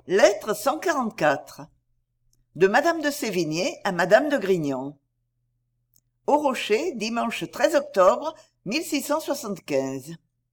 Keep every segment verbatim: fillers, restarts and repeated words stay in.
Lettre cent quarante-quatre de Madame de Sévigné à Madame de Grignan. Au Rocher, dimanche treize octobre mille six cent soixante-quinze.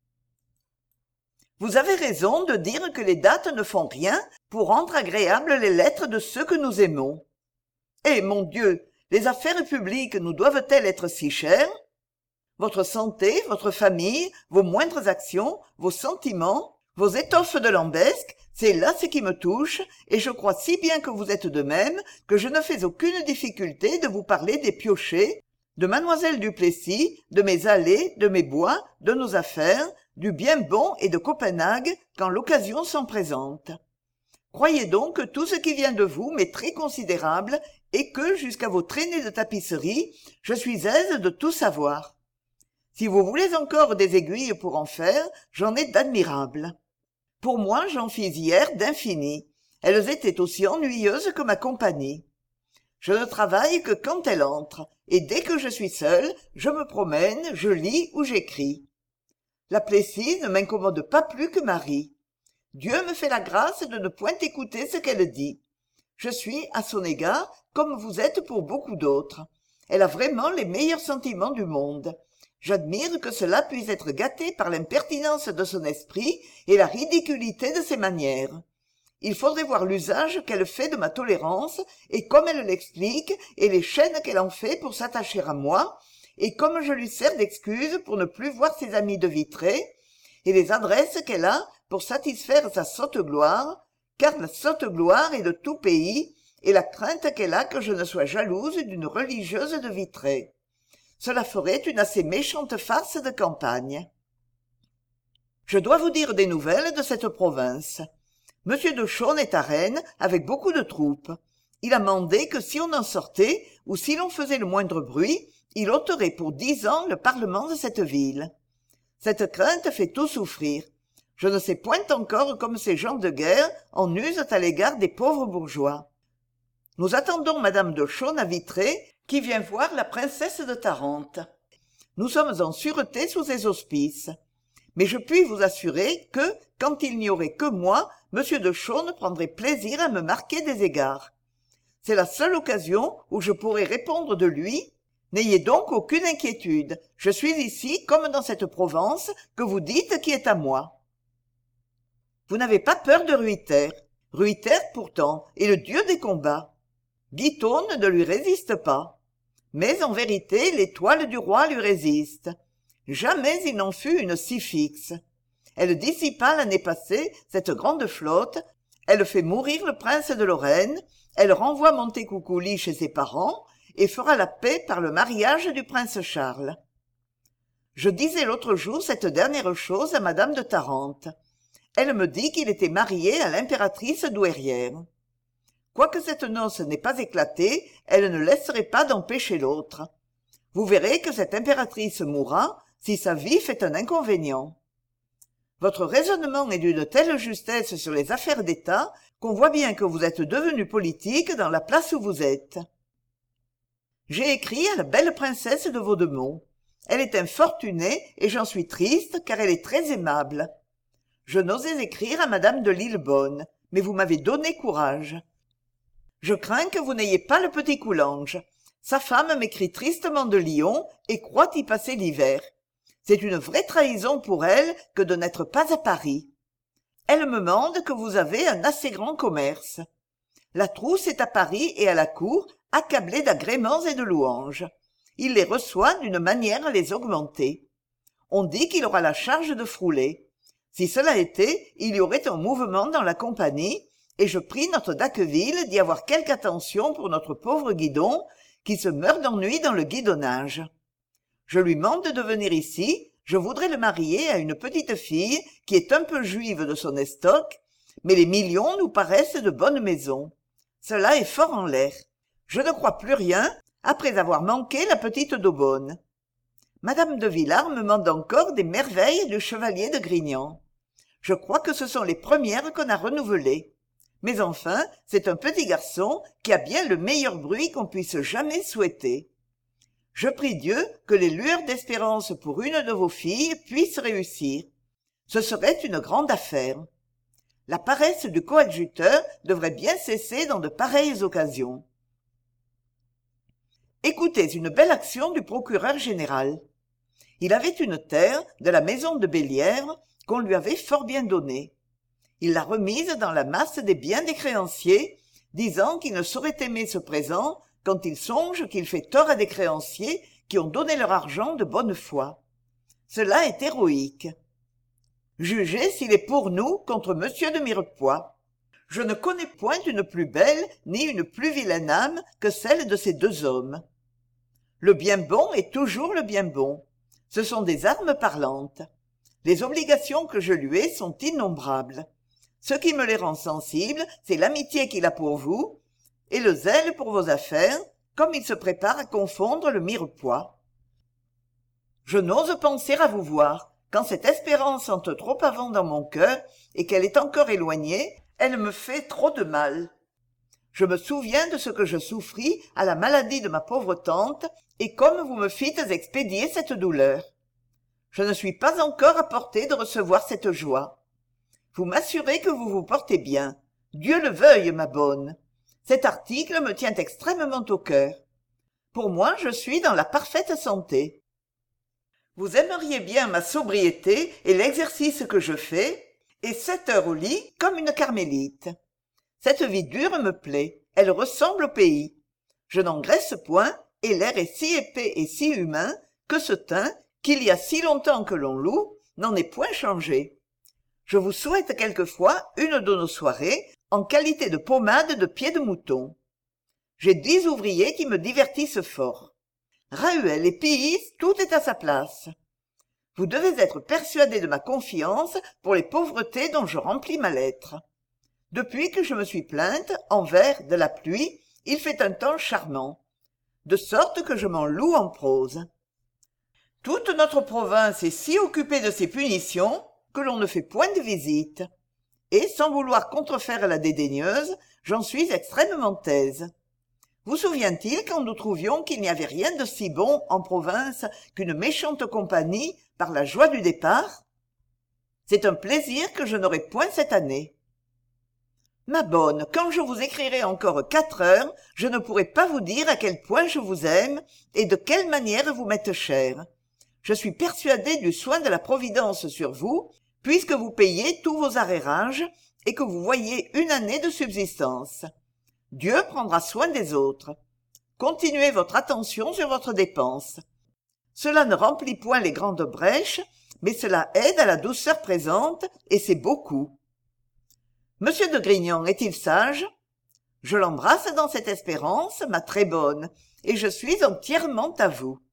Vous avez raison de dire que les dates ne font rien pour rendre agréables les lettres de ceux que nous aimons. Eh, mon Dieu, les affaires publiques nous doivent-elles être si chères? Votre santé, votre famille, vos moindres actions, vos sentiments, vos étoffes de lambesque, c'est là ce qui me touche, et je crois si bien que vous êtes de même que je ne fais aucune difficulté de vous parler des piochers, de mademoiselle Duplessis, de mes allées, de mes bois, de nos affaires, du bien bon et de Copenhague quand l'occasion s'en présente. Croyez donc que tout ce qui vient de vous m'est très considérable et que, jusqu'à vos traînées de tapisserie, je suis aise de tout savoir. Si vous voulez encore des aiguilles pour en faire, j'en ai d'admirables. Pour moi, j'en fis hier d'infinies. Elles étaient aussi ennuyeuses que ma compagnie. Je ne travaille que quand elle entre, et dès que je suis seule, je me promène, je lis ou j'écris. La Plessis ne m'incommode pas plus que Marie. Dieu me fait la grâce de ne point écouter ce qu'elle dit. Je suis, à son égard, comme vous êtes pour beaucoup d'autres. Elle a vraiment les meilleurs sentiments du monde. J'admire que cela puisse être gâté par l'impertinence de son esprit et la ridiculité de ses manières. Il faudrait voir l'usage qu'elle fait de ma tolérance, et comme elle l'explique, et les chaînes qu'elle en fait pour s'attacher à moi, et comme je lui sers d'excuse pour ne plus voir ses amis de Vitré, et les adresses qu'elle a pour satisfaire sa sotte gloire, car la sotte gloire est de tout pays, et la crainte qu'elle a que je ne sois jalouse d'une religieuse de Vitré. Cela ferait une assez méchante farce de campagne. Je dois vous dire des nouvelles de cette province. Monsieur de Chaulnes est à Rennes avec beaucoup de troupes. Il a mandé que si on en sortait, ou si l'on faisait le moindre bruit, il ôterait pour dix ans le parlement de cette ville. Cette crainte fait tout souffrir. Je ne sais point encore comme ces gens de guerre en usent à l'égard des pauvres bourgeois. Nous attendons madame de Chaulnes à Vitré, qui vient voir la princesse de Tarente. Nous sommes en sûreté sous ses auspices. Mais je puis vous assurer que, quand il n'y aurait que moi, monsieur de Chaulnes prendrait plaisir à me marquer des égards. C'est la seule occasion où je pourrais répondre de lui. N'ayez donc aucune inquiétude. Je suis ici, comme dans cette Provence, que vous dites qui est à moi. Vous n'avez pas peur de Ruyter. Ruyter, pourtant, est le dieu des combats. Guitone ne lui résiste pas. Mais en vérité, l'étoile du roi lui résiste. Jamais il n'en fut une si fixe. Elle dissipa l'année passée cette grande flotte, elle fait mourir le prince de Lorraine, elle renvoie Montecuculi chez ses parents et fera la paix par le mariage du prince Charles. Je disais l'autre jour cette dernière chose à madame de Tarente. Elle me dit qu'il était marié à l'impératrice douairière. Quoique cette noce n'ait pas éclaté, elle ne laisserait pas d'empêcher l'autre. Vous verrez que cette impératrice mourra si sa vie fait un inconvénient. Votre raisonnement est d'une telle justesse sur les affaires d'État qu'on voit bien que vous êtes devenu politique dans la place où vous êtes. J'ai écrit à la belle princesse de Vaudemont. Elle est infortunée et j'en suis triste car elle est très aimable. Je n'osais écrire à madame de Lillebonne, mais vous m'avez donné courage. Je crains que vous n'ayez pas le petit Coulanges. Sa femme m'écrit tristement de Lyon et croit y passer l'hiver. C'est une vraie trahison pour elle que de n'être pas à Paris. Elle me mande que vous avez un assez grand commerce. La trousse est à Paris et à la cour, accablée d'agréments et de louanges. Il les reçoit d'une manière à les augmenter. On dit qu'il aura la charge de Frouler. Si cela était, il y aurait un mouvement dans la compagnie, et je prie notre Dacqueville d'y avoir quelque attention pour notre pauvre Guidon, qui se meurt d'ennui dans le guidonnage. Je lui mande de venir ici, je voudrais le marier à une petite fille qui est un peu juive de son estoc, mais les millions nous paraissent de bonne maison. Cela est fort en l'air. Je ne crois plus rien, après avoir manqué la petite d'Aubonne. Madame de Villars me mande encore des merveilles du chevalier de Grignan. Je crois que ce sont les premières qu'on a renouvelées. Mais enfin, c'est un petit garçon qui a bien le meilleur bruit qu'on puisse jamais souhaiter. Je prie Dieu que les lueurs d'espérance pour une de vos filles puissent réussir. Ce serait une grande affaire. La paresse du coadjuteur devrait bien cesser dans de pareilles occasions. Écoutez une belle action du procureur général. Il avait une terre de la maison de Bellièvre qu'on lui avait fort bien donnée. Il l'a remise dans la masse des biens des créanciers, disant qu'il ne saurait aimer ce présent quand il songe qu'il fait tort à des créanciers qui ont donné leur argent de bonne foi. Cela est héroïque. Jugez s'il est pour nous contre monsieur de Mirepoix. Je ne connais point une plus belle ni une plus vilaine âme que celle de ces deux hommes. Le bien bon est toujours le bien bon. Ce sont des armes parlantes. Les obligations que je lui ai sont innombrables. Ce qui me les rend sensibles, c'est l'amitié qu'il a pour vous, et le zèle pour vos affaires, comme il se prépare à confondre le Mirepoix. Je n'ose penser à vous voir. Quand cette espérance entre trop avant dans mon cœur, et qu'elle est encore éloignée, elle me fait trop de mal. Je me souviens de ce que je souffris à la maladie de ma pauvre tante, et comme vous me fîtes expédier cette douleur. Je ne suis pas encore à portée de recevoir cette joie. Vous m'assurez que vous vous portez bien. Dieu le veuille, ma bonne. Cet article me tient extrêmement au cœur. Pour moi, je suis dans la parfaite santé. Vous aimeriez bien ma sobriété et l'exercice que je fais, et sept heures au lit comme une carmélite. Cette vie dure me plaît, elle ressemble au pays. Je n'engraisse point, et l'air est si épais et si humain que ce teint, qu'il y a si longtemps que l'on loue, n'en est point changé. Je vous souhaite quelquefois une de nos soirées en qualité de pommade de pied de mouton. J'ai dix ouvriers qui me divertissent fort. Rahuel et Pillys, tout est à sa place. Vous devez être persuadé de ma confiance pour les pauvretés dont je remplis ma lettre. Depuis que je me suis plainte, en vers, de la pluie, il fait un temps charmant, de sorte que je m'en loue en prose. Toute notre province est si occupée de ces punitions que l'on ne fait point de visite. Et, sans vouloir contrefaire la dédaigneuse, j'en suis extrêmement aise. Vous souvient-il quand nous trouvions qu'il n'y avait rien de si bon en province qu'une méchante compagnie par la joie du départ? C'est un plaisir que je n'aurai point cette année. Ma bonne, quand je vous écrirai encore quatre heures, je ne pourrai pas vous dire à quel point je vous aime et de quelle manière vous m'êtes chère. Je suis persuadée du soin de la Providence sur vous, puisque vous payez tous vos arrérages et que vous voyez une année de subsistance. Dieu prendra soin des autres. Continuez votre attention sur votre dépense. Cela ne remplit point les grandes brèches, mais cela aide à la douceur présente, et c'est beaucoup. Monsieur de Grignan est-il sage? Je l'embrasse dans cette espérance, ma très bonne, et je suis entièrement à vous.